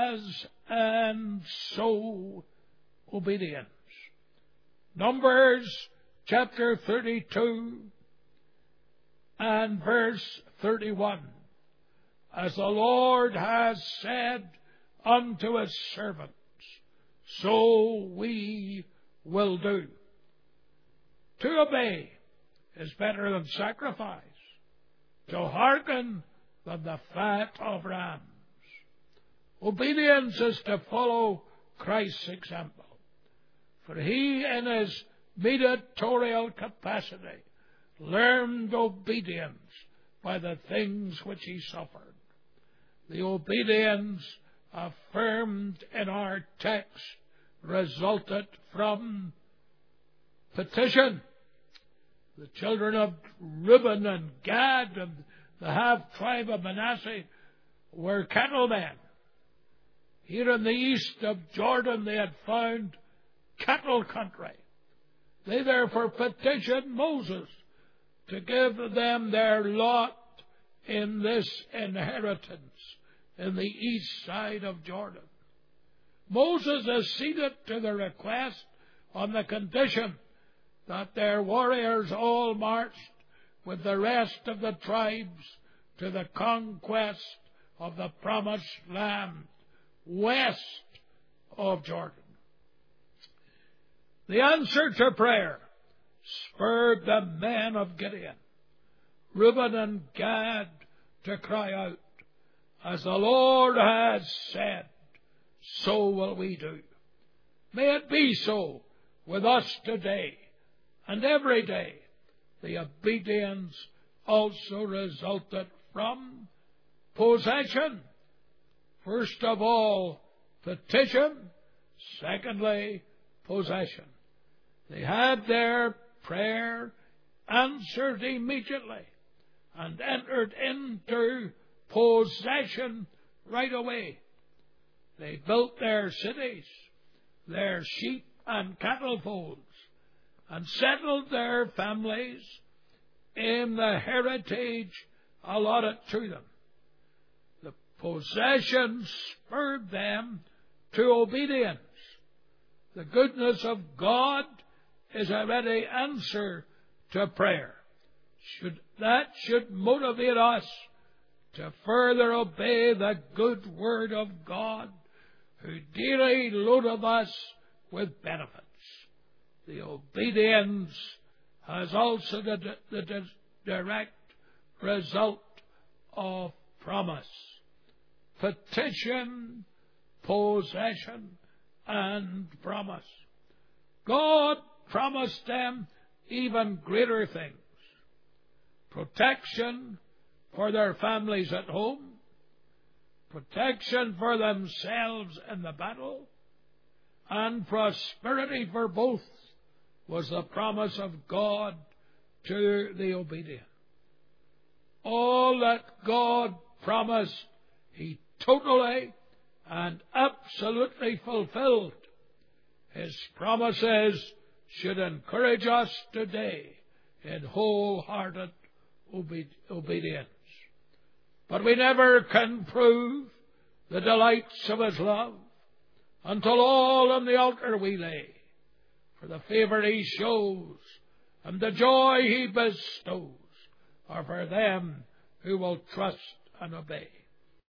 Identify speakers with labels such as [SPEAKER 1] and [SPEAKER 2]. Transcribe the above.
[SPEAKER 1] has, and so obedience. Numbers chapter 32 and verse 31. As the Lord has said unto his servants, so we will do. To obey is better than sacrifice, to hearken than the fat of rams. Obedience is to follow Christ's example, for he in his mediatorial capacity learned obedience by the things which he suffered. The obedience affirmed in our text resulted from petition. The children of Reuben and Gad and the half-tribe of Manasseh were cattlemen. Here in the east of Jordan they had found cattle country. They therefore petitioned Moses to give them their lot in this inheritance in the east side of Jordan. Moses acceded to the request on the condition that their warriors all marched with the rest of the tribes to the conquest of the promised land west of Jordan. The answer to prayer spurred the men of Gideon, Reuben and Gad, to cry out, as the Lord has said, so will we do. May it be so with us today and every day. The obedience also resulted from possession. First of all, petition. Secondly, possession. They had their prayer answered immediately and entered into possession right away. They built their cities, their sheep and cattle folds, and settled their families in the heritage allotted to them. The possession spurred them to obedience. The goodness of God is a ready answer to prayer. That should motivate us to further obey the good word of God, who daily loadeth us with benefits. The obedience has also the direct result of promise. Petition, possession, and promise. God promised them even greater things. Protection for their families at home, protection for themselves in the battle, and prosperity for both was the promise of God to the obedient. All that God promised, He totally and absolutely fulfilled. His promises should encourage us today in wholehearted obedience. But we never can prove the delights of His love until all on the altar we lay, for the favour He shows and the joy He bestows are for them who will trust and obey.